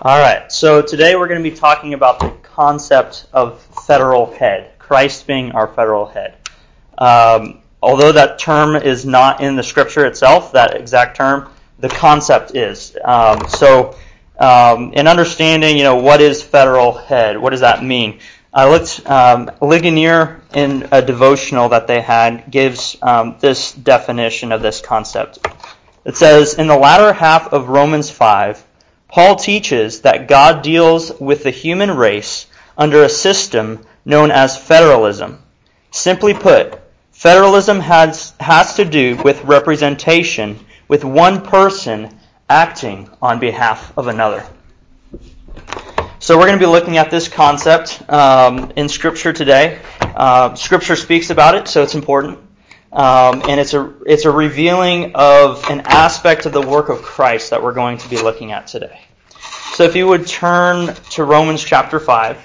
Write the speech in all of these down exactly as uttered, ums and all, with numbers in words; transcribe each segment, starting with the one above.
All right, so today we're going to be talking about the concept of federal head, Christ being our federal head. Um, although that term is not in the scripture itself, that exact term, the concept is. Um, so um, in understanding, you know, what is federal head, what does that mean? I looked, um, Ligonier in a devotional that they had gives um, this definition of this concept. It says, in the latter half of Romans five, Paul teaches that God deals with the human race under a system known as federalism. Simply put, federalism has, has to do with representation, with one person acting on behalf of another. So we're going to be looking at this concept um, in Scripture today. Uh, Scripture speaks about it, so it's important. Um, and it's a it's a revealing of an aspect of the work of Christ that we're going to be looking at today. So if you would turn to Romans chapter five.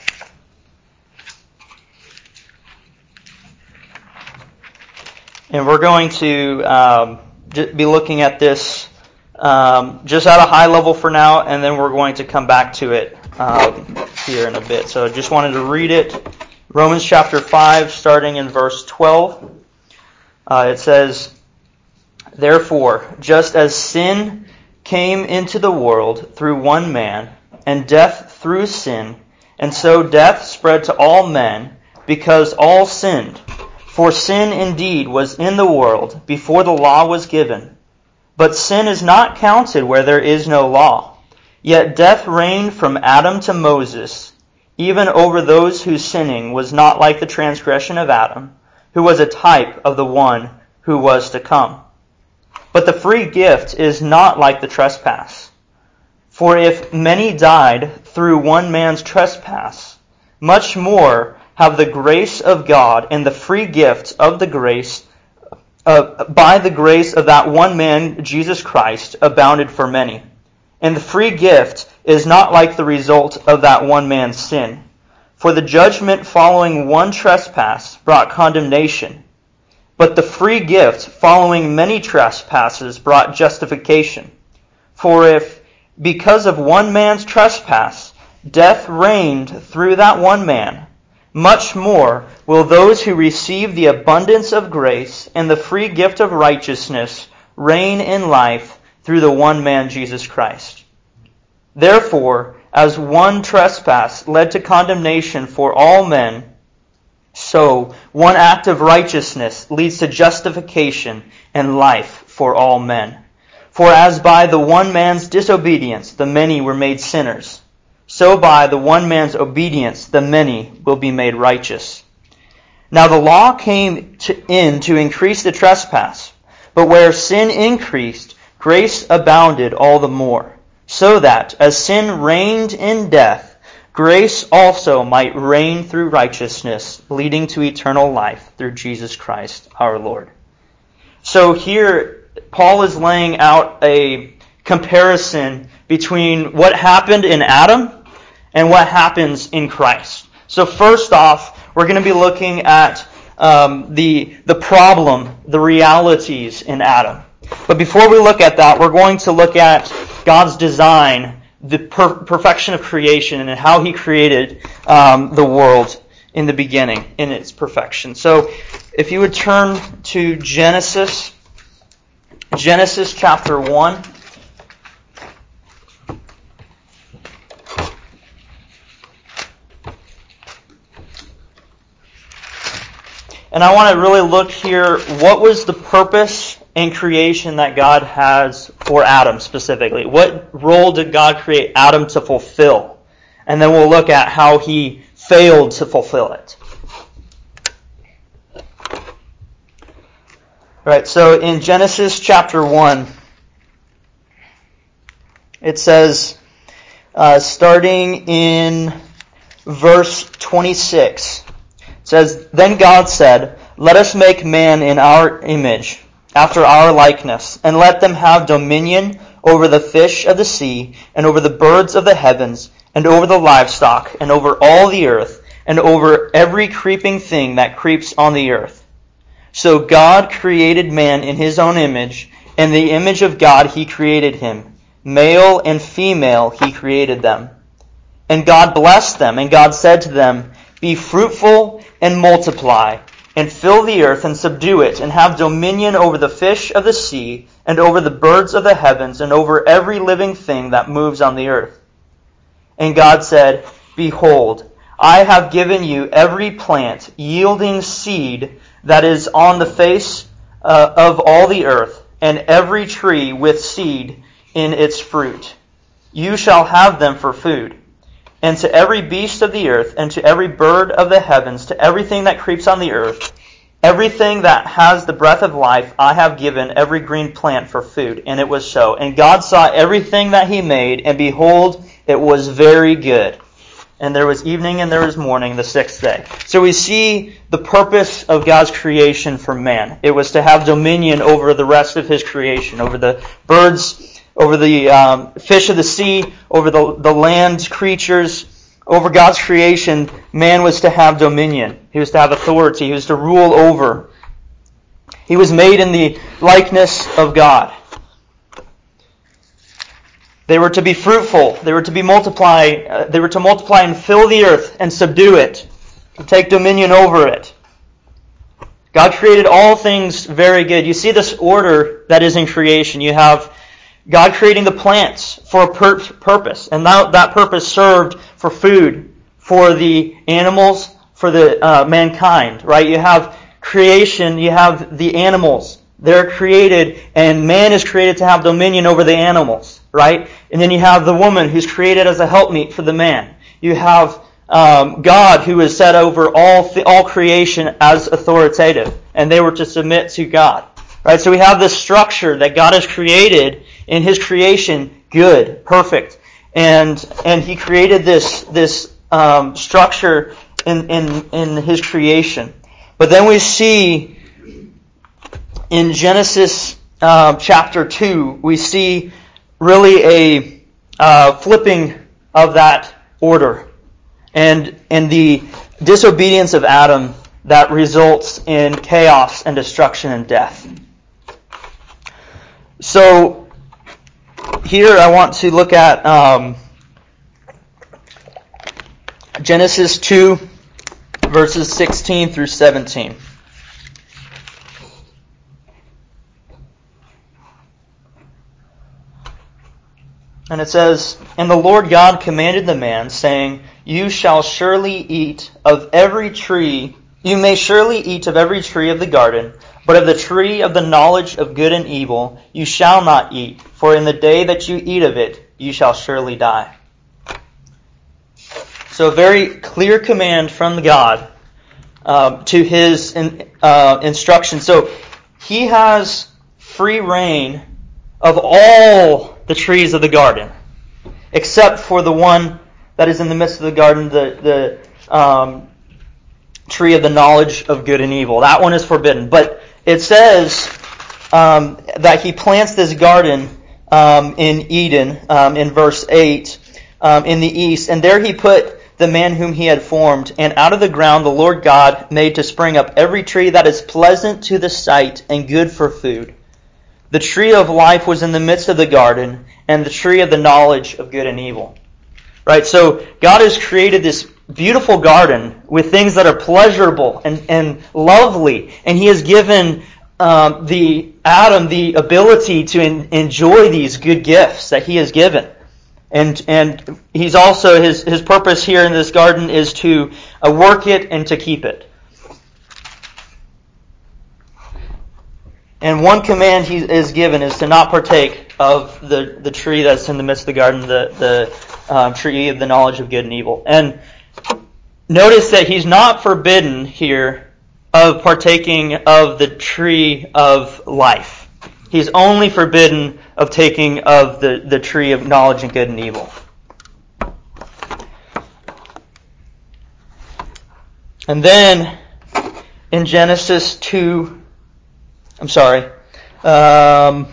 And we're going to um, be looking at this um, just at a high level for now, and then we're going to come back to it um, here in a bit. So I just wanted to read it. Romans chapter five, starting in verse twelve. Uh, it says, therefore, just as sin came into the world through one man, and death through sin, and so death spread to all men, because all sinned. For sin indeed was in the world before the law was given. But sin is not counted where there is no law. Yet death reigned from Adam to Moses, even over those whose sinning was not like the transgression of Adam, who was a type of the one who was to come. But the free gift is not like the trespass. For if many died through one man's trespass, much more have the grace of God and the free gift of the grace, uh, by the grace of that one man, Jesus Christ, abounded for many. And the free gift is not like the result of that one man's sin. For the judgment following one trespass brought condemnation, but the free gift following many trespasses brought justification. For if, because of one man's trespass, death reigned through that one man, much more will those who receive the abundance of grace and the free gift of righteousness reign in life through the one man, Jesus Christ. Therefore, as one trespass led to condemnation for all men, so one act of righteousness leads to justification and life for all men. For as by the one man's disobedience the many were made sinners, so by the one man's obedience the many will be made righteous. Now the law came to, in to increase the trespass, but where sin increased, grace abounded all the more, so that, as sin reigned in death, grace also might reign through righteousness, leading to eternal life through Jesus Christ our Lord. So here, Paul is laying out a comparison between what happened in Adam and what happens in Christ. So first off, we're going to be looking at um, the, the problem, the realities in Adam. But before we look at that, we're going to look at God's design, the per- perfection of creation, and how He created um, the world in the beginning, in its perfection. So if you would turn to Genesis, Genesis chapter one. And I want to really look here, what was the purpose in creation that God has for Adam specifically? What role did God create Adam to fulfill? And then we'll look at how he failed to fulfill it. All right, so in Genesis chapter one, it says, uh, starting in verse twenty-six, it says, then God said, let us make man in our image, after our likeness, and let them have dominion over the fish of the sea, and over the birds of the heavens, and over the livestock, and over all the earth, and over every creeping thing that creeps on the earth. So God created man in His own image, in the image of God He created him. Male and female he created them. And God blessed them, and God said to them, Be fruitful and multiply, and fill the earth and subdue it, and have dominion over the fish of the sea, and over the birds of the heavens, and over every living thing that moves on the earth. And God said, Behold, I have given you every plant yielding seed that is on the face uh, of all the earth, and every tree with seed in its fruit. You shall have them for food. And to every beast of the earth, and to every bird of the heavens, to everything that creeps on the earth, everything that has the breath of life, I have given every green plant for food. And it was so. And God saw everything that he made, and behold, it was very good. And there was evening and there was morning, the sixth day. So we see the purpose of God's creation for man. It was to have dominion over the rest of his creation, over the birds, over the um, fish of the sea, over the, the land creatures, over God's creation. Man was to have dominion. He was to have authority. He was to rule over. He was made in the likeness of God. They were to be fruitful. They were to be multiply. Uh, they were to multiply and fill the earth and subdue it, to take dominion over it. God created all things very good. You see this order that is in creation. You have God creating the plants for a pur- purpose, and that, that purpose served for food, for the animals, for the uh, mankind. Right? You have creation. You have the animals. They're created, and man is created to have dominion over the animals. Right? And then you have the woman who's created as a helpmeet for the man. You have um, God who is set over all th- all creation as authoritative, and they were to submit to God. Right? So we have this structure that God has created in his creation, good, perfect, and and he created this this um, structure in, in in his creation. But then we see in Genesis uh, chapter two, we see really a uh, flipping of that order, and and the disobedience of Adam that results in chaos and destruction and death. So here I want to look at um, Genesis two, verses sixteen through seventeen. And it says, And the Lord God commanded the man, saying, You shall surely eat of every tree, you may surely eat of every tree of the garden, but of the tree of the knowledge of good and evil you shall not eat, for in the day that you eat of it you shall surely die. So a very clear command from God uh, to his in, uh, instruction. So he has free reign of all the trees of the garden, except for the one that is in the midst of the garden, the, the um, tree of the knowledge of good and evil. That one is forbidden. But it says um, that he plants this garden um, in Eden, um, in verse eight, um, in the east, and there he put the man whom he had formed, and out of the ground the Lord God made to spring up every tree that is pleasant to the sight and good for food. The tree of life was in the midst of the garden, and the tree of the knowledge of good and evil. Right? So God has created this beautiful garden with things that are pleasurable and, and lovely, and he has given um, the Adam the ability to en- enjoy these good gifts that he has given. And and he's also, his, his purpose here in this garden is to uh, work it and to keep it. And one command he is given is to not partake of the, the tree that's in the midst of the garden, the, the um, tree of the knowledge of good and evil. And notice that he's not forbidden here of partaking of the tree of life. He's only forbidden of taking of the, the tree of knowledge of good and evil. And then in Genesis two, I'm sorry. Um,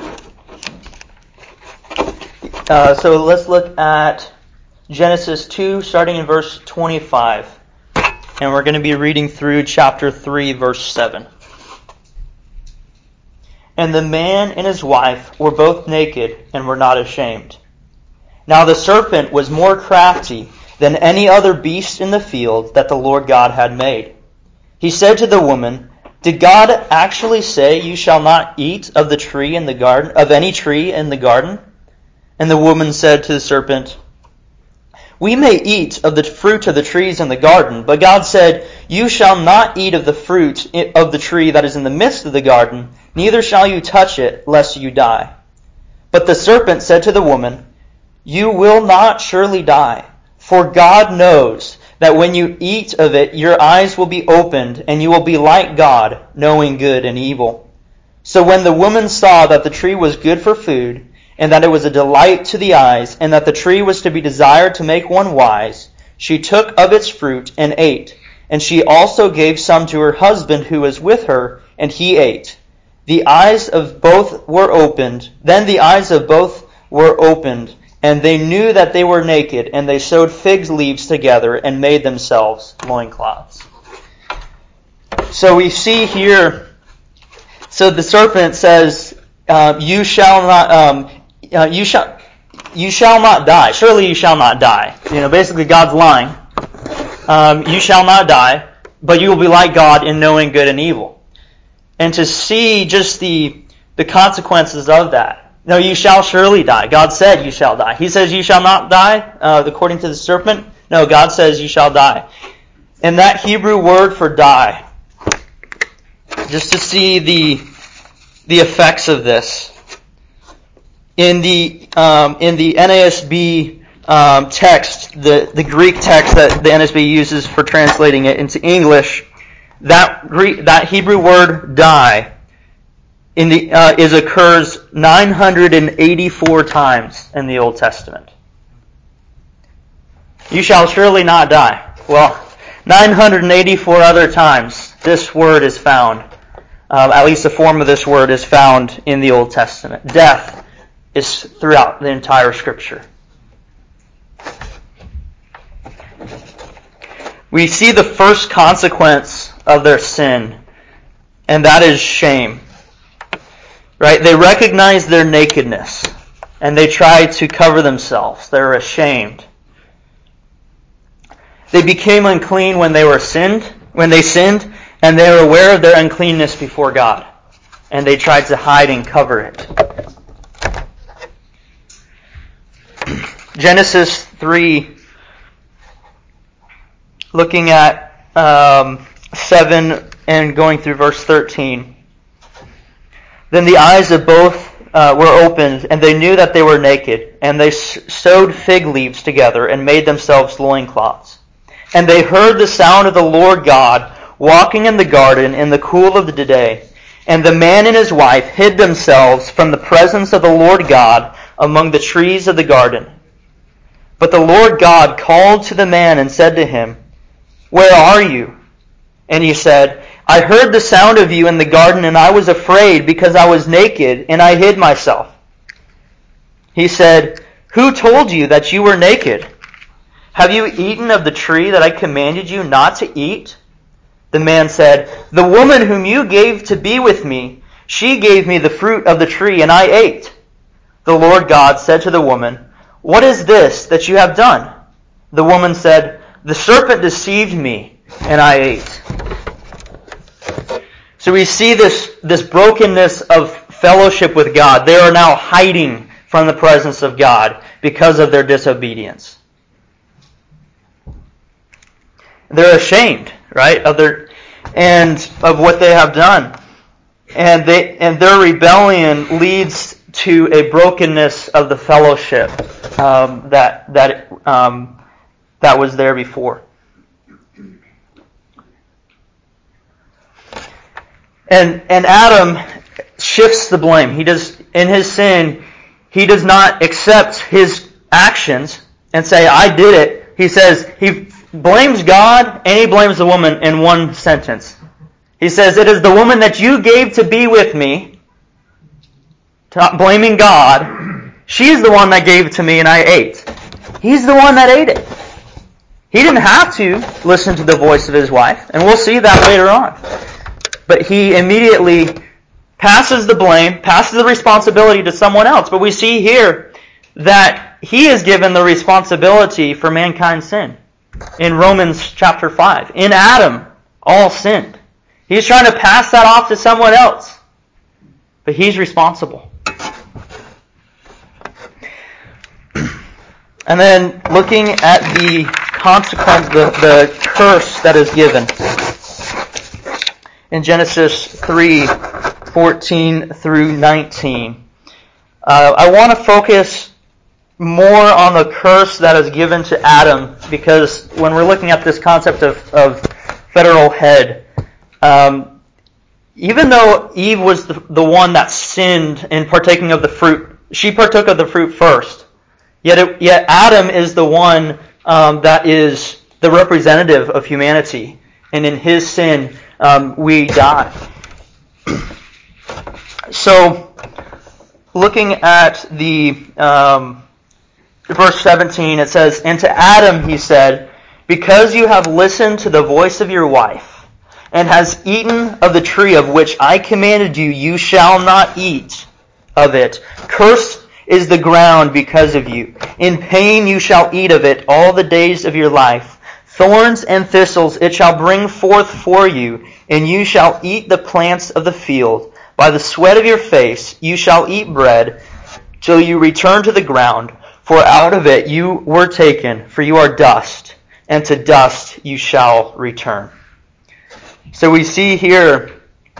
uh, so let's look at Genesis two, starting in verse twenty-five. And we're going to be reading through chapter three, verse seven. And the man and his wife were both naked and were not ashamed. Now the serpent was more crafty than any other beast in the field that the Lord God had made. He said to the woman, "Did God actually say you shall not eat of the tree in the garden, of any tree in the garden?" And the woman said to the serpent, "We may eat of the fruit of the trees in the garden, but God said, you shall not eat of the fruit of the tree that is in the midst of the garden, neither shall you touch it, lest you die." But the serpent said to the woman, "You will not surely die, for God knows that when you eat of it, your eyes will be opened, and you will be like God, knowing good and evil." So when the woman saw that the tree was good for food, and that it was a delight to the eyes, and that the tree was to be desired to make one wise, she took of its fruit and ate. And she also gave some to her husband who was with her, and he ate. The eyes of both were opened. Then the eyes of both were opened, and they knew that they were naked, and they sewed fig leaves together and made themselves loincloths. So we see here, so the serpent says, uh, "You shall not, um, uh, you shall, you shall not die. Surely you shall not die." You know, basically God's lying. Um, you shall not die, but you will be like God in knowing good and evil. And to see just the the consequences of that. No, you shall surely die. God said you shall die. He says you shall not die, uh, according to the serpent. No, God says you shall die. And that Hebrew word for die, just to see the the effects of this. In the um, in the N A S B Um, text, the, the Greek text that the N S B uses for translating it into English, that Greek, that Hebrew word "die" in the uh, is occurs nine hundred eighty-four times in the Old Testament. You shall surely not die. Well, nine hundred eighty-four other times this word is found. Um, at least the form of this word is found in the Old Testament. Death is throughout the entire Scripture. We see the first consequence of their sin, and that is shame. Right? They recognize their nakedness, and they try to cover themselves. They're ashamed. They became unclean when they were sinned, when they sinned, and they were aware of their uncleanness before God, and they tried to hide and cover it. Genesis three, looking at um, seven and going through verse thirteen. Then the eyes of both uh, were opened, and they knew that they were naked, and they sewed fig leaves together and made themselves loincloths. And they heard the sound of the Lord God walking in the garden in the cool of the day. And the man and his wife hid themselves from the presence of the Lord God among the trees of the garden. But the Lord God called to the man and said to him, "Where are you?" And he said, "I heard the sound of you in the garden, and I was afraid because I was naked, and I hid myself." He said, "Who told you that you were naked? Have you eaten of the tree that I commanded you not to eat?" The man said, "The woman whom you gave to be with me, she gave me the fruit of the tree, and I ate." The Lord God said to the woman, "What is this that you have done?" The woman said, "The serpent deceived me, and I ate." So we see this, this brokenness of fellowship with God. They are now hiding from the presence of God because of their disobedience. They're ashamed, right, of their and of what they have done, and they and their rebellion leads to a brokenness of the fellowship um, that that um, that was there before. And and Adam shifts the blame. He does in his sin. He does not accept his actions and say, "I did it." He says he blames God and he blames the woman in one sentence. He says, "It is the woman that you gave to be with me," blaming God. "She's the one that gave it to me and I ate." He's the one that ate it. He didn't have to listen to the voice of his wife, and we'll see that later on. But he immediately passes the blame, passes the responsibility to someone else. But we see here that he is given the responsibility for mankind's sin. In Romans chapter five. In Adam, all sinned. He's trying to pass that off to someone else. But he's responsible. And then looking at the consequence, the, the curse that is given. In Genesis three, fourteen through nineteen. Uh, I want to focus more on the curse that is given to Adam, because when we're looking at this concept of, of federal head, um, even though Eve was the, the one that sinned in partaking of the fruit, she partook of the fruit first. Yet, it, yet Adam is the one um, that is the representative of humanity, and in his sin um, we die. So, looking at the um, verse seventeen, it says, "And to Adam he said, because you have listened to the voice of your wife, and has eaten of the tree of which I commanded you, you shall not eat of it. Cursed is the ground because of you. In pain you shall eat of it all the days of your life. Thorns and thistles it shall bring forth for you, and you shall eat the plants of the field. By the sweat of your face you shall eat bread, till you return to the ground. For out of it you were taken, for you are dust, and to dust you shall return." So we see here,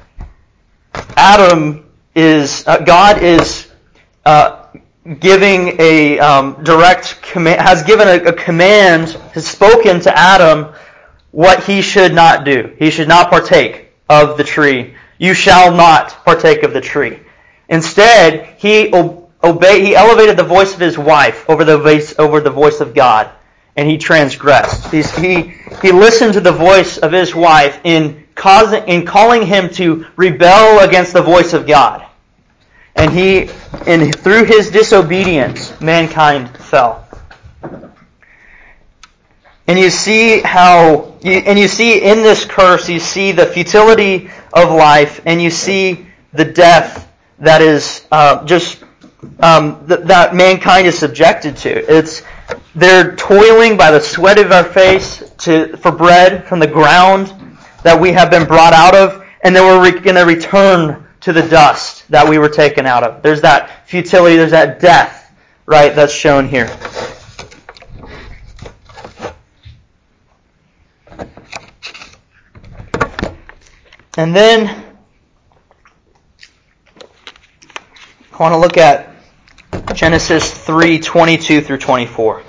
Adam is, uh, God is uh, giving a um, direct command, has given a, a command, has spoken to Adam what he should not do. He should not partake of the tree. You shall not partake of the tree. Instead, he obeyed, he elevated the voice of his wife over the voice, over the voice of God, and he transgressed. He's, he he listened to the voice of his wife in causing in calling him to rebel against the voice of God. And he, and through his disobedience, mankind fell. And you see how, and you see in this curse, you see the futility of life, and you see the death that is uh, just um, th- that mankind is subjected to. It's they're toiling by the sweat of our face to for bread from the ground that we have been brought out of, and then we're re- going to return to the dust that we were taken out of. There's that futility, there's that death, right, that's shown here. And then I want to look at Genesis three, twenty-two through twenty-four.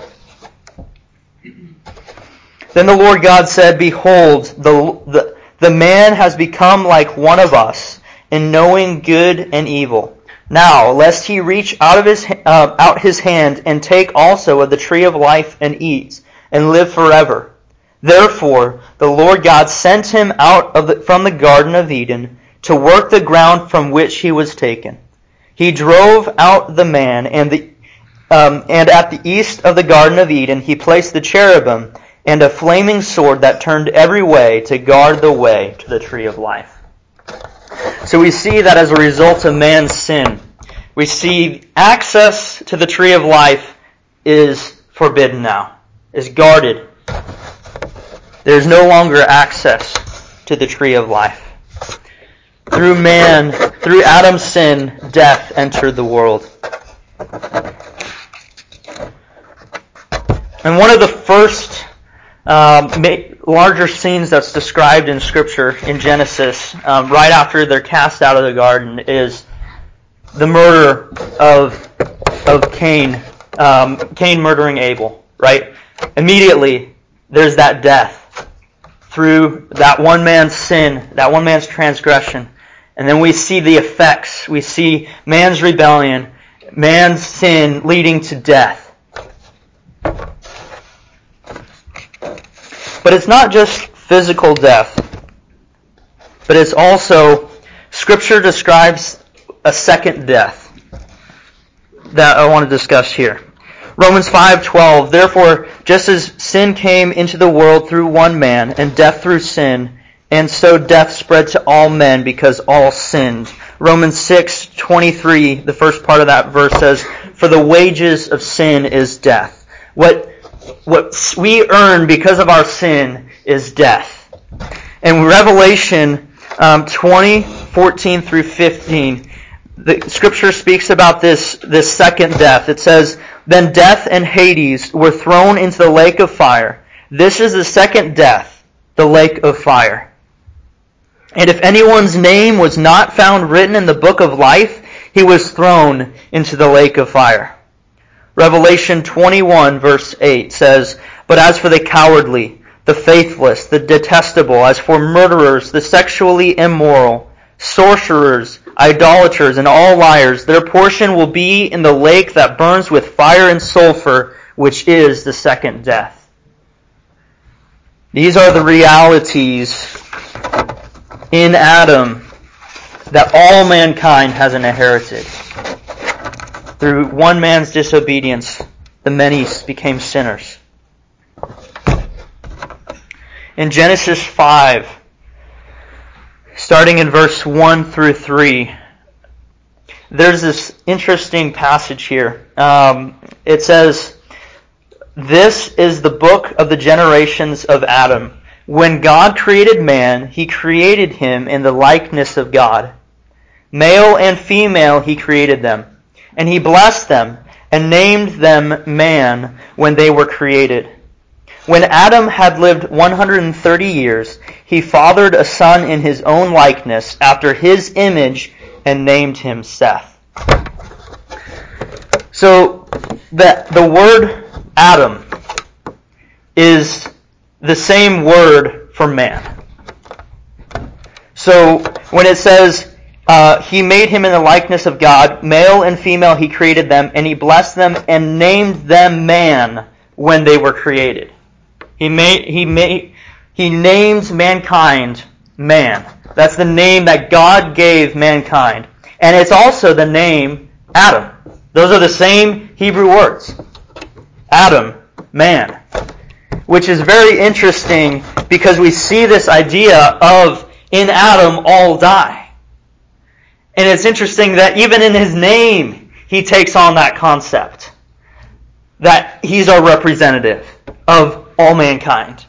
"Then the Lord God said, Behold, the, the, the man has become like one of us, in knowing good and evil. Now, lest he reach out of his uh, out his hand and take also of the tree of life and eat, and live forever. Therefore, the Lord God sent him out of the, from the Garden of Eden to work the ground from which he was taken. He drove out the man, and the um, and at the east of the Garden of Eden he placed the cherubim and a flaming sword that turned every way to guard the way to the tree of life." So we see that as a result of man's sin, we see access to the tree of life is forbidden now, is guarded. There's no longer access to the tree of life. Through man, through Adam's sin, death entered the world. And one of the first um, larger scenes that's described in Scripture in Genesis, um, right after they're cast out of the garden, is the murder of of Cain, um, Cain murdering Abel. Right, immediately there's that death through that one man's sin, that one man's transgression, and then we see the effects. We see man's rebellion, man's sin leading to death. But it's not just physical death, but it's also, Scripture describes a second death that I want to discuss here. Romans five twelve, "Therefore, just as sin came into the world through one man, and death through sin, and so death spread to all men because all sinned. Romans six twenty-three, the first part of that verse says, "For the wages of sin is death." What what we earn because of our sin is death. In Revelation um, twenty, fourteen through fifteen, the Scripture speaks about this, this second death. It says, "Then death and Hades were thrown into the lake of fire. This is the second death, the lake of fire. And if anyone's name was not found written in the book of life, he was thrown into the lake of fire." Revelation twenty-one verse eight says, "But as for the cowardly, the faithless, the detestable, as for murderers, the sexually immoral, sorcerers, idolaters, and all liars, their portion will be in the lake that burns with fire and sulfur, which is the second death." These are the realities in Adam that all mankind has inherited. Through one man's disobedience, the many became sinners. In Genesis five, starting in verse one through three, there's this interesting passage here. Um, it says, "This is the book of the generations of Adam. When God created man, he created him in the likeness of God. Male and female he created them. And he blessed them and named them man when they were created. When Adam had lived one hundred thirty years, he fathered a son in his own likeness, after his image, and named him Seth." So, the, the word Adam is the same word for man. So, when it says, uh, he made him in the likeness of God, male and female he created them, and he blessed them and named them man when they were created. He made, he made, he named mankind man. That's the name that God gave mankind. And it's also the name Adam. Those are the same Hebrew words. Adam, man. Which is very interesting because we see this idea of in Adam all die. And it's interesting that even in his name, he takes on that concept. That he's our representative of all mankind.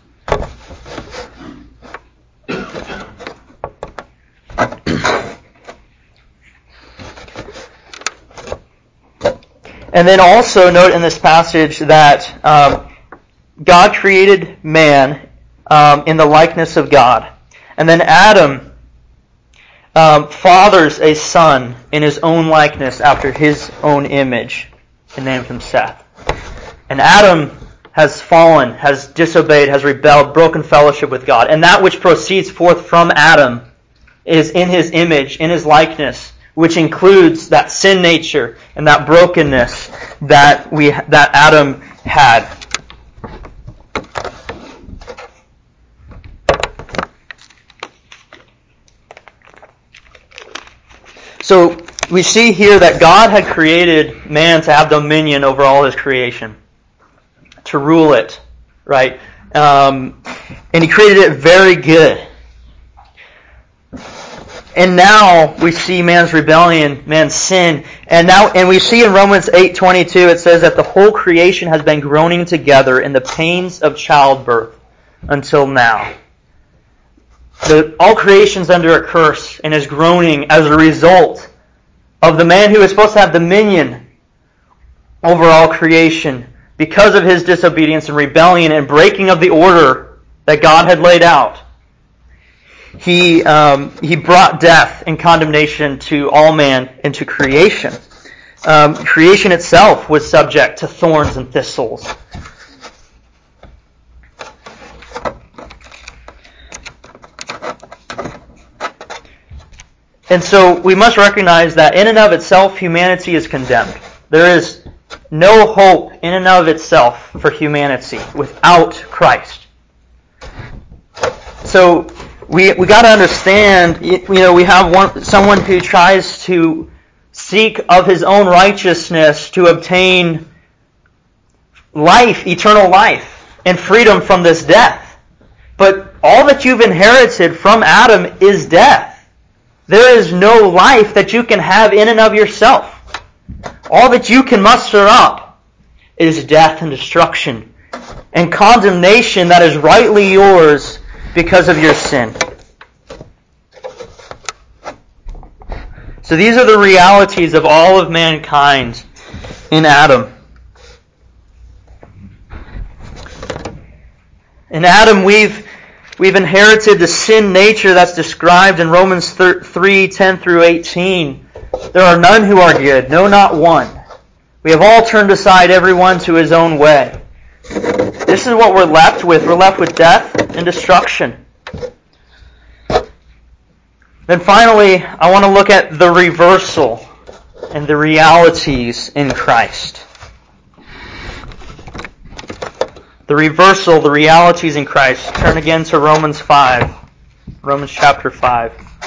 And then also note in this passage that um, God created man um, in the likeness of God. And then Adam um, fathers a son in his own likeness after his own image and named him Seth. And Adam has fallen, has disobeyed, has rebelled, broken fellowship with God. And that which proceeds forth from Adam is in his image, in his likeness, which includes that sin nature and that brokenness that we that Adam had. So we see here that God had created man to have dominion over all his creation, to rule it, right? Um, and he created it very good. And now we see man's rebellion, man's sin, and now and we see in Romans eight twenty-two it says that the whole creation has been groaning together in the pains of childbirth until now. The, all creation's under a curse and is groaning as a result of the man who is supposed to have dominion over all creation because of his disobedience and rebellion and breaking of the order that God had laid out. He um, he brought death and condemnation to all man and to creation. Um, creation itself was subject to thorns and thistles. And so we must recognize that in and of itself, humanity is condemned. There is no hope in and of itself for humanity without Christ. So we we got to understand, you know, we have one someone who tries to seek of his own righteousness to obtain life, eternal life, and freedom from this death. But all that you've inherited from Adam is death. There is no life that you can have in and of yourself. All that you can muster up is death and destruction and condemnation that is rightly yours because of your sin. So these are the realities of all of mankind in Adam. In Adam, we've we've inherited the sin nature that's described in Romans three, ten through eighteen. There are none who are good, no, not one. We have all turned aside, everyone to his own way. This is what we're left with. We're left with death and destruction. Then finally, I want to look at the reversal and the realities in Christ. The reversal, the realities in Christ. Turn again to Romans five. Romans chapter five.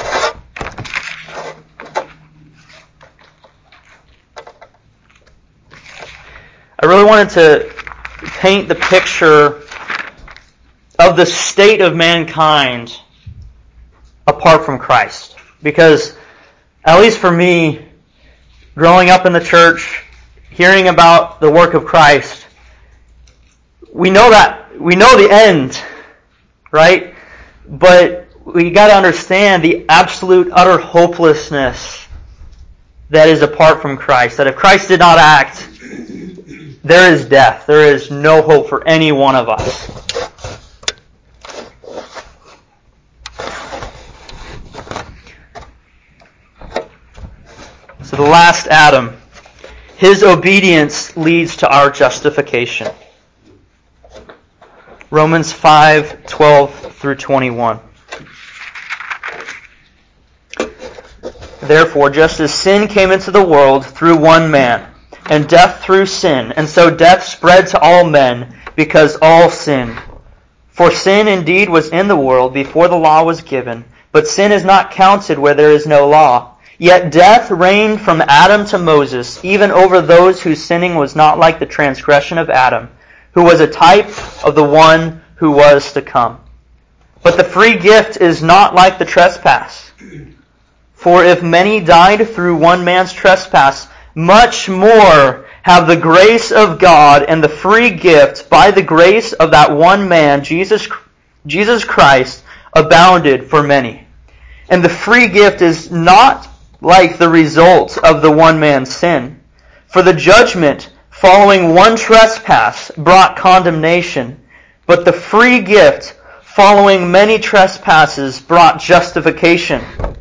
I really wanted to paint the picture of the state of mankind apart from Christ. Because, at least for me, growing up in the church, hearing about the work of Christ, we know that, we know the end, right? But we got to understand the absolute, utter hopelessness that is apart from Christ. That if Christ did not act, there is death. There is no hope for any one of us. So the last Adam, his obedience leads to our justification. Romans five, twelve through twenty-one. Therefore, just as sin came into the world through one man, and death through sin, and so death spread to all men, because all sinned. For sin indeed was in the world before the law was given, but sin is not counted where there is no law. Yet death reigned from Adam to Moses, even over those whose sinning was not like the transgression of Adam, who was a type of the one who was to come. But the free gift is not like the trespass. For if many died through one man's trespass, much more have the grace of God and the free gift by the grace of that one man, Jesus, Jesus Christ, abounded for many. And the free gift is not like the result of the one man's sin. For the judgment following one trespass brought condemnation, but the free gift following many trespasses brought justification.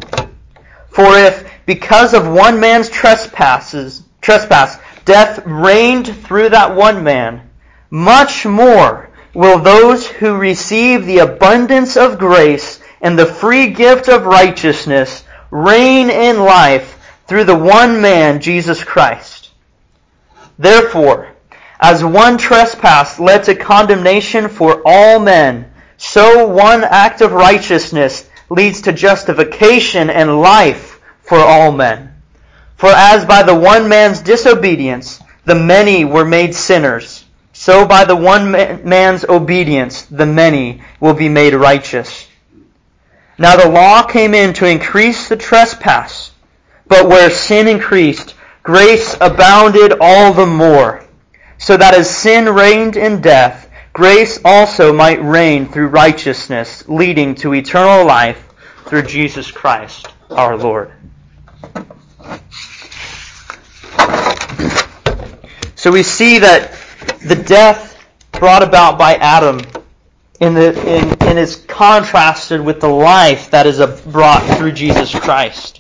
For if, because of one man's trespasses, trespass, death reigned through that one man, much more will those who receive the abundance of grace and the free gift of righteousness reign in life through the one man, Jesus Christ. Therefore, as one trespass led to condemnation for all men, so one act of righteousness leads to justification and life for all men. For as by the one man's disobedience the many were made sinners, so by the one man's obedience the many will be made righteous. Now the law came in to increase the trespass, but where sin increased, grace abounded all the more, so that as sin reigned in death, grace also might reign through righteousness, leading to eternal life through Jesus Christ our Lord. So we see that the death brought about by Adam in the in, in is contrasted with the life that is brought through Jesus Christ.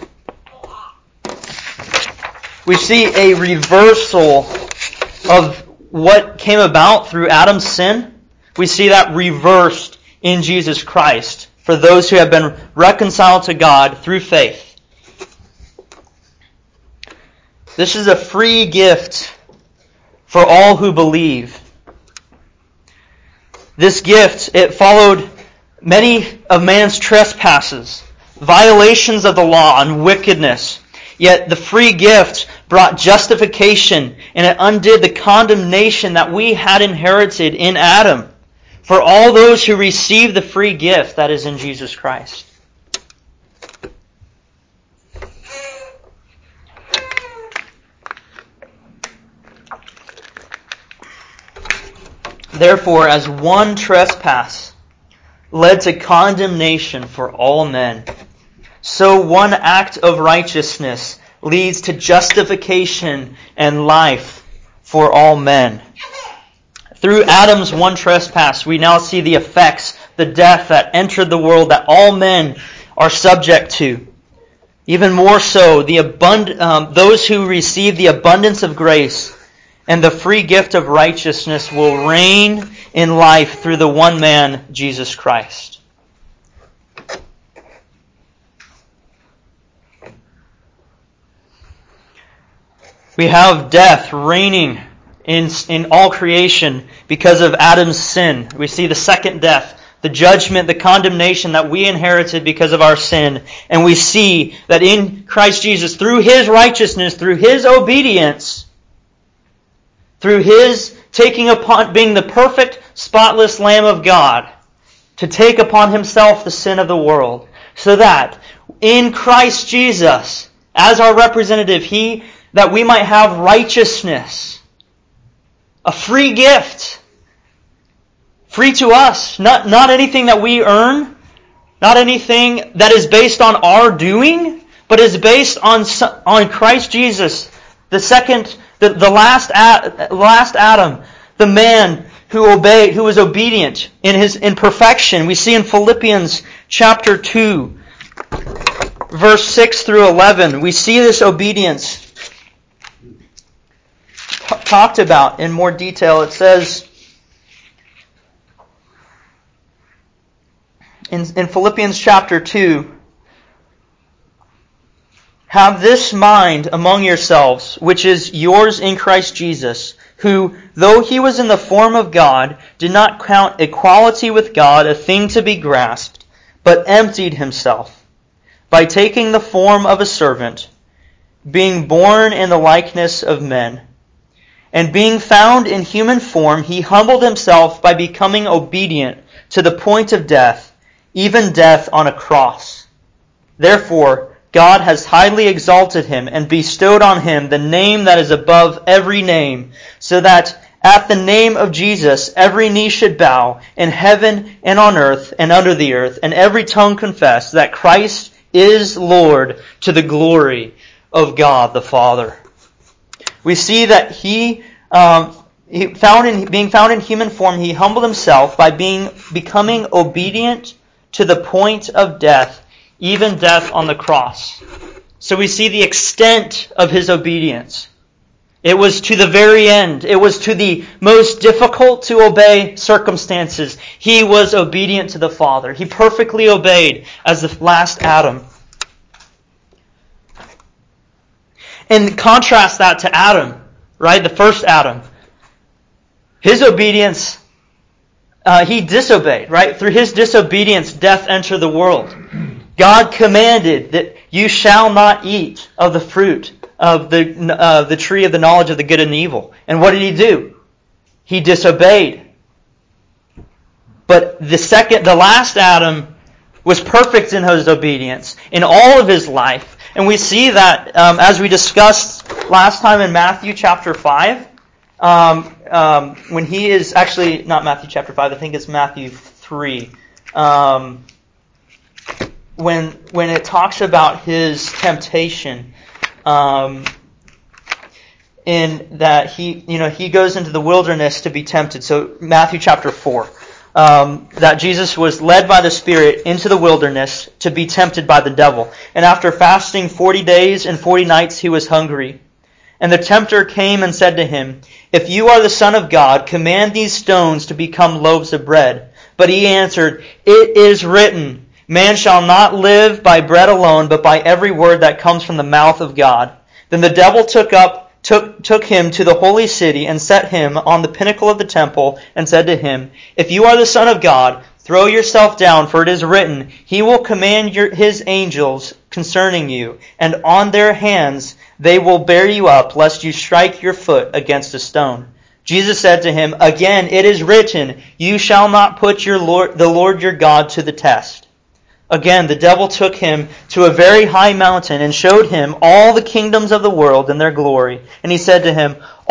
We see a reversal of what came about through Adam's sin. We see that reversed in Jesus Christ for those who have been reconciled to God through faith. This is a free gift for all who believe. This gift, it followed many of man's trespasses, violations of the law, and wickedness. Yet the free gift brought justification, and it undid the condemnation that we had inherited in Adam for all those who receive the free gift that is in Jesus Christ. Therefore, as one trespass led to condemnation for all men, so one act of righteousness leads to justification and life for all men. Through Adam's one trespass, we now see the effects, the death that entered the world that all men are subject to. Even more so, the abund- um, those who receive the abundance of grace and the free gift of righteousness will reign in life through the one man, Jesus Christ. We have death reigning in, in all creation because of Adam's sin. We see the second death, the judgment, the condemnation that we inherited because of our sin. And we see that in Christ Jesus, through His righteousness, through His obedience, through His taking upon, being the perfect, spotless Lamb of God, to take upon Himself the sin of the world, so that in Christ Jesus, as our representative, He, that we might have righteousness, a free gift, free to us, not, not anything that we earn, not anything that is based on our doing, but is based on, on Christ Jesus, the second, the, the last, last Adam, the man who obeyed, who was obedient in his in perfection. We see in Philippians chapter two, verse six through eleven, we see this obedience t- talked about in more detail. It says, In, in Philippians chapter two, have this mind among yourselves, which is yours in Christ Jesus, who, though He was in the form of God, did not count equality with God a thing to be grasped, but emptied Himself, by taking the form of a servant, being born in the likeness of men. And being found in human form, He humbled Himself by becoming obedient to the point of death, even death on a cross. Therefore, God has highly exalted Him and bestowed on Him the name that is above every name, so that at the name of Jesus every knee should bow in heaven and on earth and under the earth, and every tongue confess that Christ is Lord, to the glory of God the Father. We see that He, um, he found in, being found in human form, He humbled Himself by being becoming obedient to the point of death, even death on the cross. So we see the extent of His obedience. It was to the very end. It was to the most difficult to obey circumstances. He was obedient to the Father. He perfectly obeyed as the last Adam. And contrast that to Adam, right? The first Adam. His obedience, Uh, he disobeyed, right? Through his disobedience, death entered the world. God commanded that you shall not eat of the fruit of the uh, the tree of the knowledge of the good and the evil. And what did he do? He disobeyed. But the second, the last Adam was perfect in his obedience in all of his life. And we see that um, as we discussed last time in Matthew chapter five, Um, um, when he is actually not Matthew chapter five, I think it's Matthew three. Um, when when it talks about his temptation, um, in that he you know he goes into the wilderness to be tempted. So Matthew chapter four, um, that Jesus was led by the Spirit into the wilderness to be tempted by the devil, and after fasting forty days and forty nights, he was hungry. And the tempter came and said to him, "If you are the Son of God, command these stones to become loaves of bread." But he answered, "It is written, man shall not live by bread alone, but by every word that comes from the mouth of God." Then the devil took up, took, took him to the holy city and set him on the pinnacle of the temple and said to him, "If you are the Son of God, throw yourself down, for it is written, He will command your, His angels concerning you, and on their hands they will bear you up, lest you strike your foot against a stone." Jesus said to him, "Again, it is written, you shall not put your Lord, the Lord your God to the test." Again, the devil took him to a very high mountain and showed him all the kingdoms of the world and their glory. And he said to him,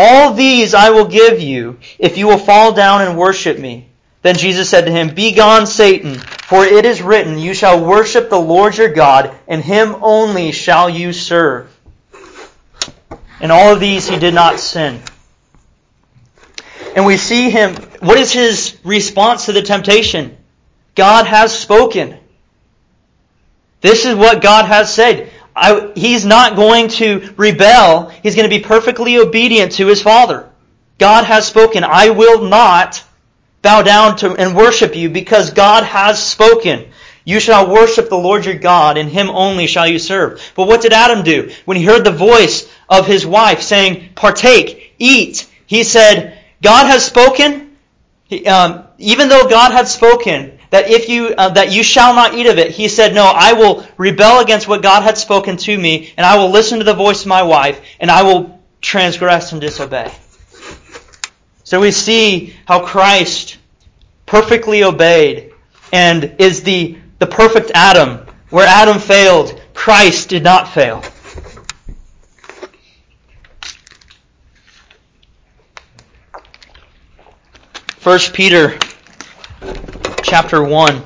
All these I will give you if you will fall down and worship me. Then Jesus said to him, Begone, Satan, for it is written, You shall worship the Lord your God, and him only shall you serve. In all of these he did not sin. And we see him, what is his response to the temptation? God has spoken. This is what God has said. I, he's not going to rebel. He's going to be perfectly obedient to his Father. God has spoken. I will not bow down to and worship you because God has spoken. You shall worship the Lord your God, and him only shall you serve. But what did Adam do? When he heard the voice of his wife saying, Partake, eat, he said, God has spoken. He, um, even though God had spoken that if you uh, that you shall not eat of it, he said, no, I will rebel against what God had spoken to me, and I will listen to the voice of my wife, and I will transgress and disobey. So we see how Christ perfectly obeyed and is the, the perfect Adam. Where Adam failed, Christ did not fail. First Peter chapter one.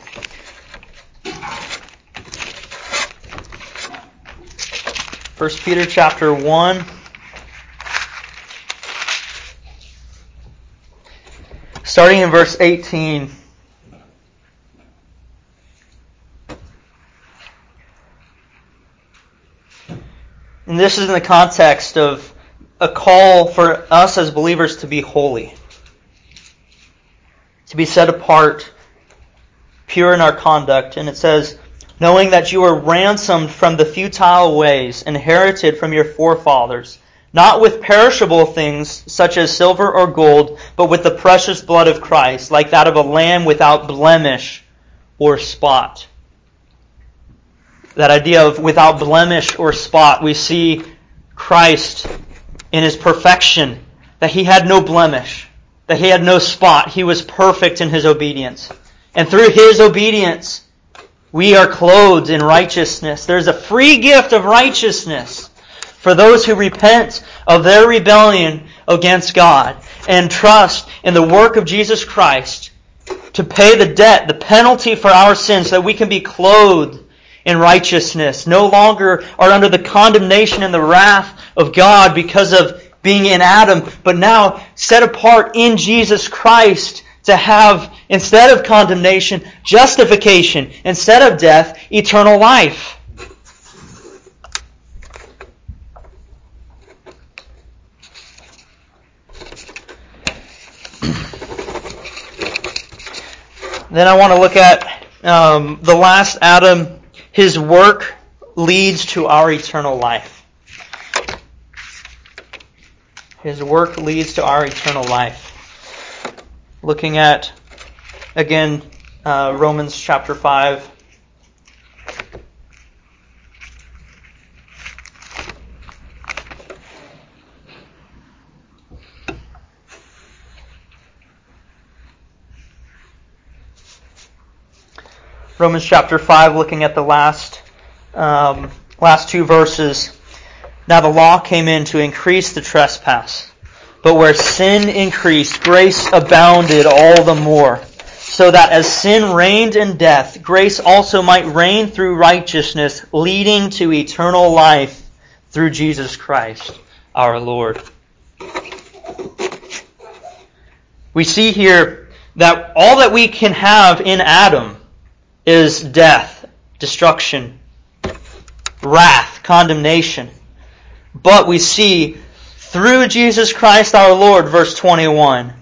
First Peter chapter one. Starting in verse eighteen. And this is in the context of a call for us as believers to be holy. To be set apart, pure in our conduct. And it says, knowing that you are ransomed from the futile ways inherited from your forefathers, not with perishable things such as silver or gold, but with the precious blood of Christ, like that of a lamb without blemish or spot. That idea of without blemish or spot, we see Christ in his perfection, that he had no blemish, that he had no spot. He was perfect in his obedience. And through his obedience, we are clothed in righteousness. There's a free gift of righteousness for those who repent of their rebellion against God and trust in the work of Jesus Christ to pay the debt, the penalty for our sins, so that we can be clothed in righteousness. No longer are under the condemnation and the wrath of God because of being in Adam, but now set apart in Jesus Christ to have, instead of condemnation, justification, instead of death, eternal life. Then I want to look at um, the last Adam. His work leads to our eternal life. His work leads to our eternal life. Looking at, again, uh, Romans chapter five. Romans chapter five, looking at the last um, last two verses. Now the law came in to increase the trespass, but where sin increased, grace abounded all the more, so that as sin reigned in death, grace also might reign through righteousness, leading to eternal life through Jesus Christ our Lord. We see here that all that we can have in Adam is death, destruction, wrath, condemnation. But we see through Jesus Christ our Lord, verse twenty-one,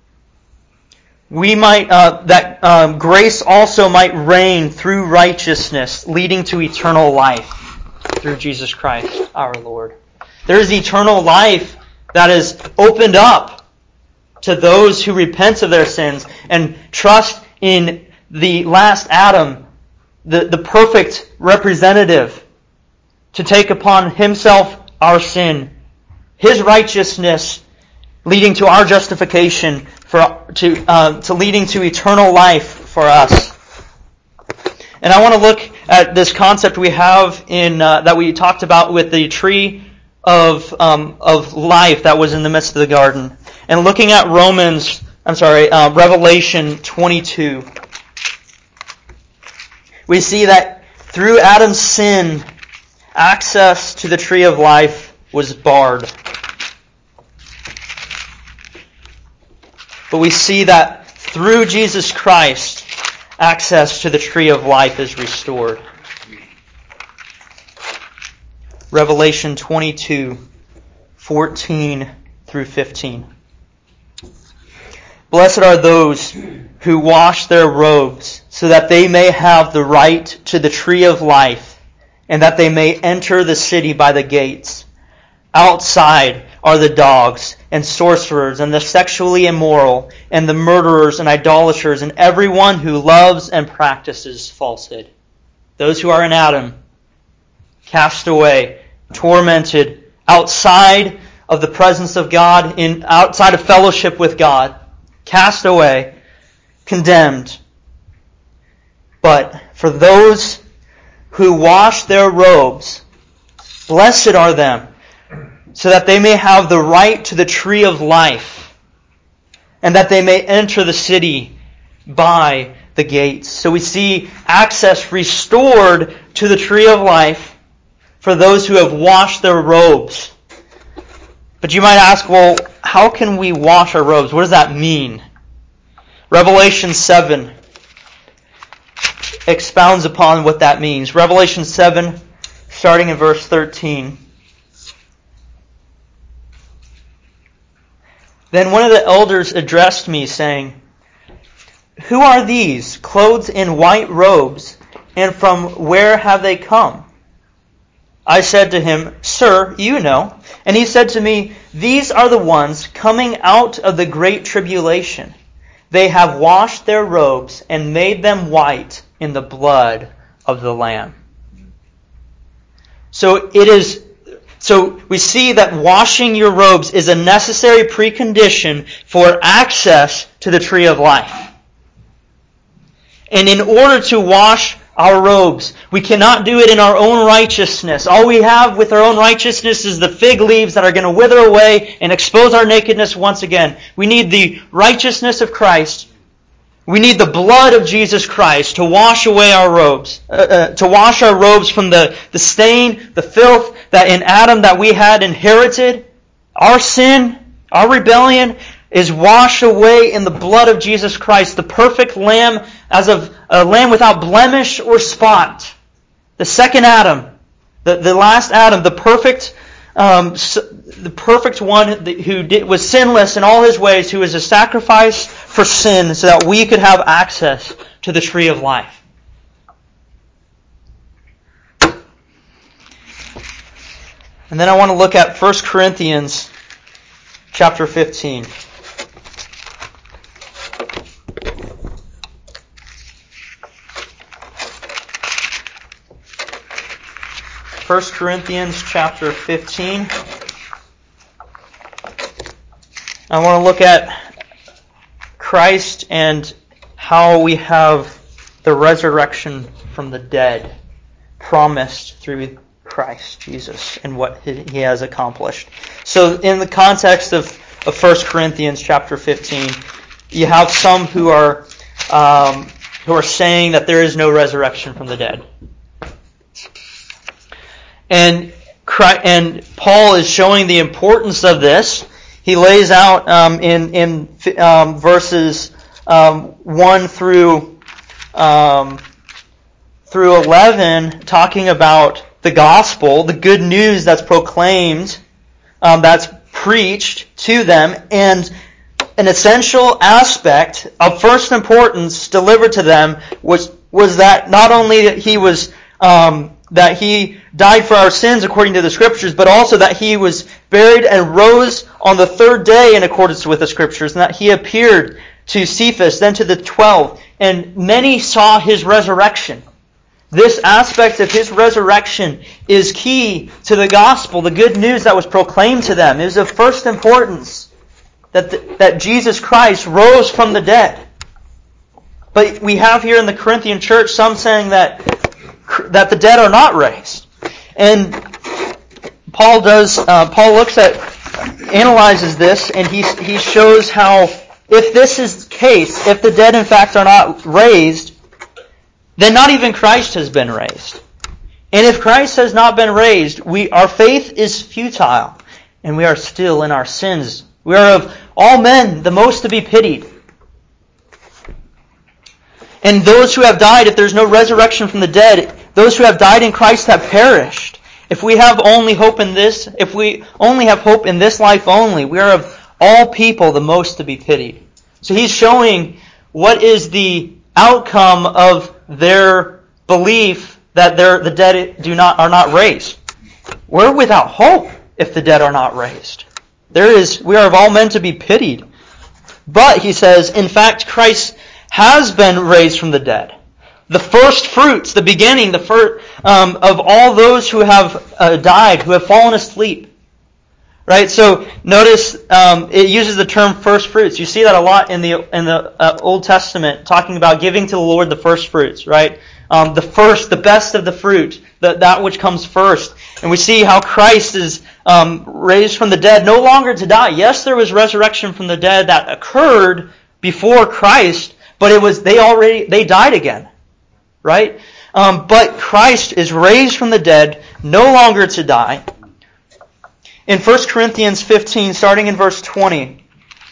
we might uh, that um, grace also might reign through righteousness, leading to eternal life through Jesus Christ our Lord. There is eternal life that is opened up to those who repent of their sins and trust in the last Adam, the, the perfect representative, to take upon himself our sin, his righteousness leading to our justification, for to uh, to leading to eternal life for us. And I want to look at this concept we have in uh, that we talked about with the tree of um, of life that was in the midst of the garden. And looking at Romans, I'm sorry, uh, Revelation twenty-two, we see that through Adam's sin, access to the tree of life was barred. But we see that through Jesus Christ, access to the tree of life is restored. Revelation twenty-two, fourteen through fifteen. Blessed are those who wash their robes, so that they may have the right to the tree of life, and that they may enter the city by the gates. Outside are the dogs, and sorcerers, and the sexually immoral, and the murderers, and idolaters, and everyone who loves and practices falsehood. Those who are in Adam, cast away, tormented, outside of the presence of God, in outside of fellowship with God, cast away, condemned. But for those who wash their robes, blessed are them, so that they may have the right to the tree of life, and that they may enter the city by the gates. So we see access restored to the tree of life for those who have washed their robes. But you might ask, well, how can we wash our robes? What does that mean? Revelation seven expounds upon what that means. Revelation seven, starting in verse thirteen. Then one of the elders addressed me, saying, "Who are these, clothed in white robes, and from where have they come?" I said to him, "Sir, you know." And he said to me, "These are the ones coming out of the great tribulation. They have washed their robes and made them white in the blood of the Lamb." So it is. So we see that washing your robes is a necessary precondition for access to the tree of life. And in order to wash our robes, we cannot do it in our own righteousness. All we have with our own righteousness is the fig leaves that are going to wither away and expose our nakedness once again. We need the righteousness of Christ. We need the blood of Jesus Christ to wash away our robes, uh, uh, to wash our robes from the, the stain, the filth that in Adam that we had inherited. Our sin, our rebellion is washed away in the blood of Jesus Christ, the perfect Lamb, as of a lamb without blemish or spot. The second Adam, the, the last Adam, the perfect um, the perfect one who did, was sinless in all his ways, who was a sacrifice for sin so that we could have access to the tree of life. And then I want to look at First Corinthians chapter fifteen. First Corinthians chapter fifteen. I want to look at Christ and how we have the resurrection from the dead promised through Christ Jesus and what He has accomplished. So in the context of, of First Corinthians chapter fifteen, you have some who are um, who are saying that there is no resurrection from the dead. And Christ, and Paul is showing the importance of this. He lays out um, in in um, verses um, one through um, through eleven, talking about the gospel, the good news that's proclaimed, um, that's preached to them, and an essential aspect of first importance delivered to them was was that not only that he was um, that he died for our sins according to the Scriptures, but also that he was buried and rose on the third day in accordance with the Scriptures, and that he appeared to Cephas, then to the twelve, and many saw his resurrection. This aspect of his resurrection is key to the gospel, the good news that was proclaimed to them. It is of first importance that the, that Jesus Christ rose from the dead. But we have here in the Corinthian church some saying that that the dead are not raised. And Paul does. Uh, Paul looks at, analyzes this, and he he shows how if this is the case, if the dead in fact are not raised, then not even Christ has been raised. And if Christ has not been raised, we our faith is futile, and we are still in our sins. We are of all men the most to be pitied. And those who have died, if there's no resurrection from the dead, those who have died in Christ have perished. If we have only hope in this, if we only have hope in this life only, we are of all people the most to be pitied. So he's showing what is the outcome of their belief that the dead do not are not raised. We're without hope if the dead are not raised. There is, we are of all men to be pitied. But, he says, in fact, Christ has been raised from the dead. The first fruits, the beginning, the first, um, of all those who have uh, died, who have fallen asleep. Right? So, notice um, it uses the term first fruits. You see that a lot in the in the uh, Old Testament, talking about giving to the Lord the first fruits, right? Um, the first, the best of the fruit, the, that which comes first. And we see how Christ is um, raised from the dead, no longer to die. Yes, there was resurrection from the dead that occurred before Christ, but it was they already they died again, right? Um, but Christ is raised from the dead, no longer to die. In First Corinthians fifteen, starting in verse twenty,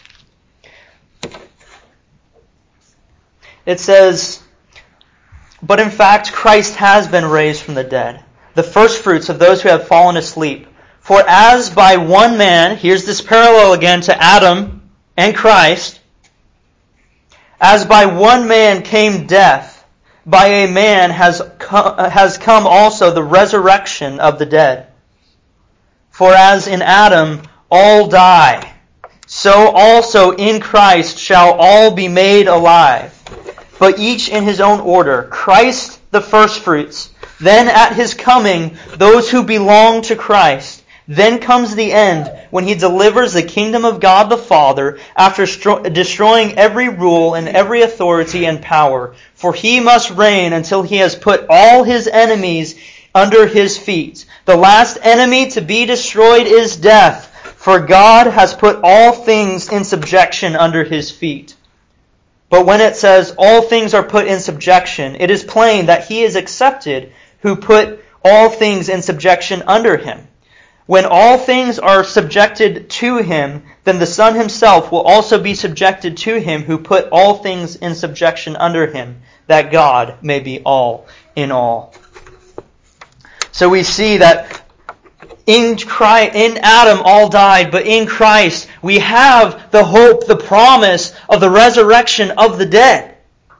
it says, "But in fact, Christ has been raised from the dead, the firstfruits of those who have fallen asleep. For as by one man," here's this parallel again to Adam and Christ, "as by one man came death, by a man has come, has come also the resurrection of the dead. For as in Adam all die, so also in Christ shall all be made alive. But each in his own order, Christ the firstfruits, then at his coming those who belong to Christ. Then comes the end, when he delivers the kingdom of God the Father, after stro- destroying every rule and every authority and power. For he must reign until he has put all his enemies under his feet. The last enemy to be destroyed is death, for God has put all things in subjection under his feet." But when it says all things are put in subjection, it is plain that he is accepted who put all things in subjection under him. When all things are subjected to him, then the Son himself will also be subjected to him who put all things in subjection under him, that God may be all in all. So we see that in Christ, in Adam all died, but in Christ we have the hope, the promise of the resurrection of the dead.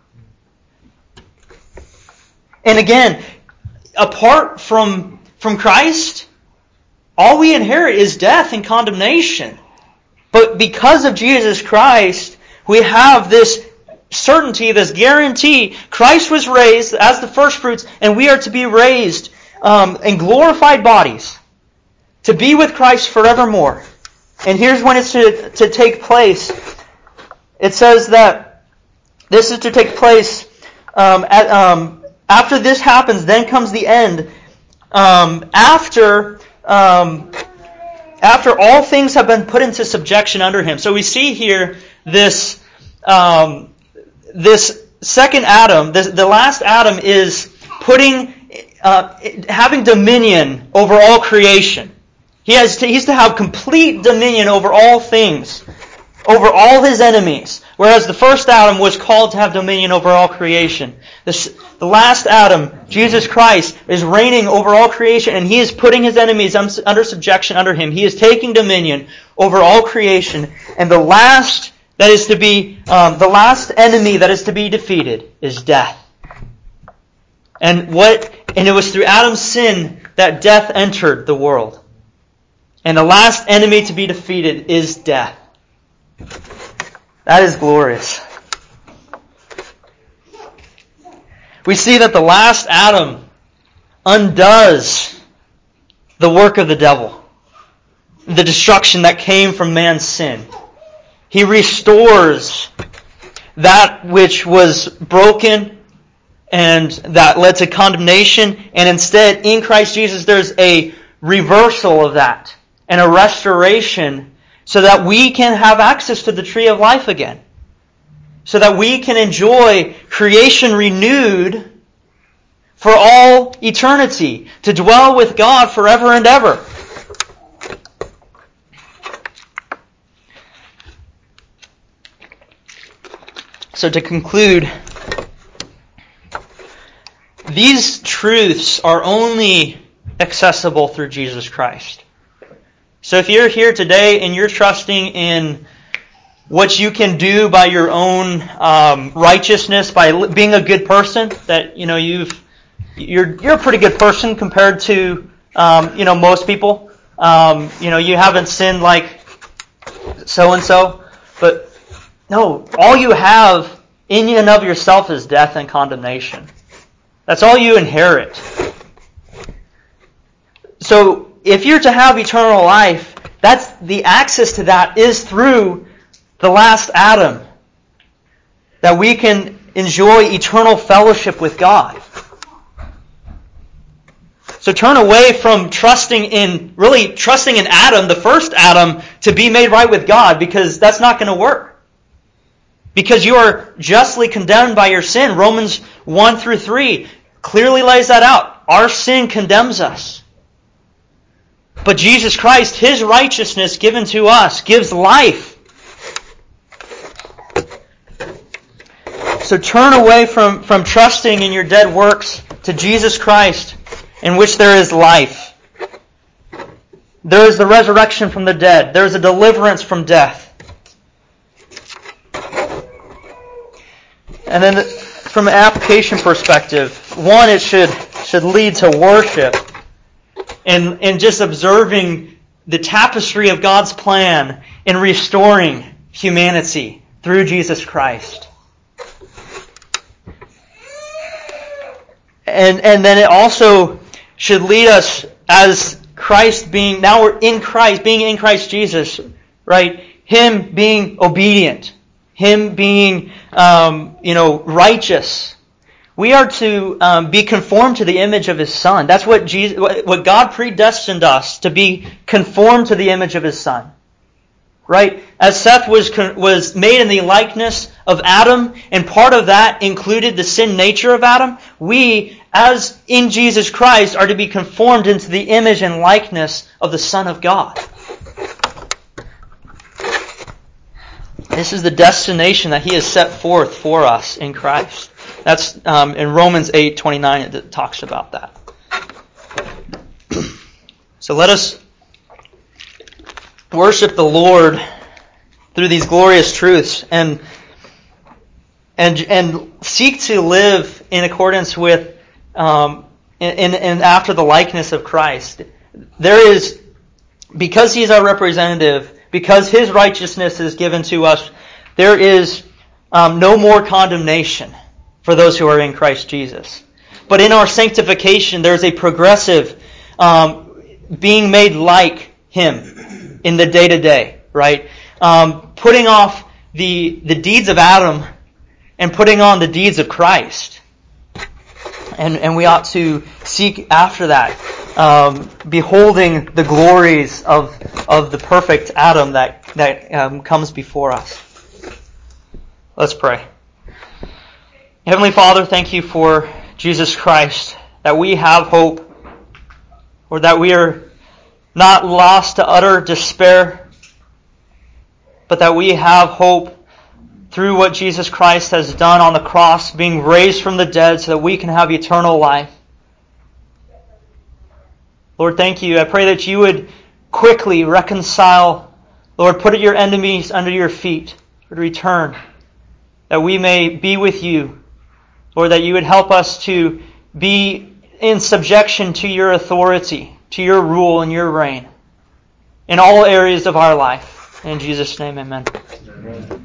And again, apart from, from Christ, all we inherit is death and condemnation. But because of Jesus Christ, we have this certainty, this guarantee. Christ was raised as the firstfruits, and we are to be raised um, in glorified bodies, to be with Christ forevermore. And here's when it's to, to take place. It says that this is to take place um, at, um, after this happens, then comes the end. Um, after um, after all things have been put into subjection under him. So we see here this um, this second Adam, this, the last Adam is putting uh, having dominion over all creation. He has to, he's to have complete dominion over all things, over all his enemies. Whereas the first Adam was called to have dominion over all creation. This, the last Adam, Jesus Christ, is reigning over all creation, and he is putting his enemies under subjection under him. He is taking dominion over all creation, and the last that is to be, um, the last enemy that is to be defeated is death. And what? And it was through Adam's sin that death entered the world. And the last enemy to be defeated is death. That is glorious. We see that the last Adam undoes the work of the devil, the destruction that came from man's sin. He restores that which was broken and that led to condemnation, and instead, in Christ Jesus, there's a reversal of that and a restoration so that we can have access to the tree of life again. So that we can enjoy creation renewed for all eternity, to dwell with God forever and ever. So to conclude, these truths are only accessible through Jesus Christ. So if you're here today and you're trusting in what you can do by your own um, righteousness, by being a good person, that you know you've you're you're a pretty good person compared to um, you know most people. Um, you know you haven't sinned like so and so, but no, all you have in and of yourself is death and condemnation. That's all you inherit. So if you're to have eternal life, that's the access to that is through the last Adam, that we can enjoy eternal fellowship with God. So turn away from trusting in, really trusting in Adam, the first Adam, to be made right with God, because that's not going to work. Because you are justly condemned by your sin. Romans one through three clearly lays that out. Our sin condemns us. But Jesus Christ, His righteousness given to us, gives life. So turn away from, from trusting in your dead works to Jesus Christ, in which there is life. There is the resurrection from the dead. There is a deliverance from death. And then from an application perspective, one, it should should lead to worship and, and just observing the tapestry of God's plan in restoring humanity through Jesus Christ. And and then it also should lead us as Christ being, now we're in Christ, being in Christ Jesus, right? Him being obedient. Him being, um, you know, righteous. We are to um, be conformed to the image of His Son. That's what Jesus, what God predestined us to be, conformed to the image of His Son. Right? As Seth was was made in the likeness of Adam, and part of that included the sin nature of Adam, we, as in Jesus Christ, are to be conformed into the image and likeness of the Son of God. This is the destination that He has set forth for us in Christ. That's um, in Romans eight twenty-nine, it talks about that. So let us worship the Lord through these glorious truths and and and seek to live in accordance with um, and, and after the likeness of Christ. There is, because He is our representative, because His righteousness is given to us, there is um, no more condemnation for those who are in Christ Jesus. But in our sanctification, there's a progressive um, being made like Him in the day-to-day, right? Um, putting off the the deeds of Adam and putting on the deeds of Christ. And and we ought to seek after that, um, beholding the glories of of the perfect Adam that that um, comes before us. Let's pray. Heavenly Father, thank You for Jesus Christ, that we have hope, or that we are not lost to utter despair, but that we have hope through what Jesus Christ has done on the cross, being raised from the dead so that we can have eternal life. Lord, thank You. I pray that You would quickly reconcile, Lord, put Your enemies under Your feet, Lord, return, that we may be with You. Lord, that You would help us to be in subjection to Your authority, to Your rule and Your reign in all areas of our life. In Jesus' name, amen. Amen.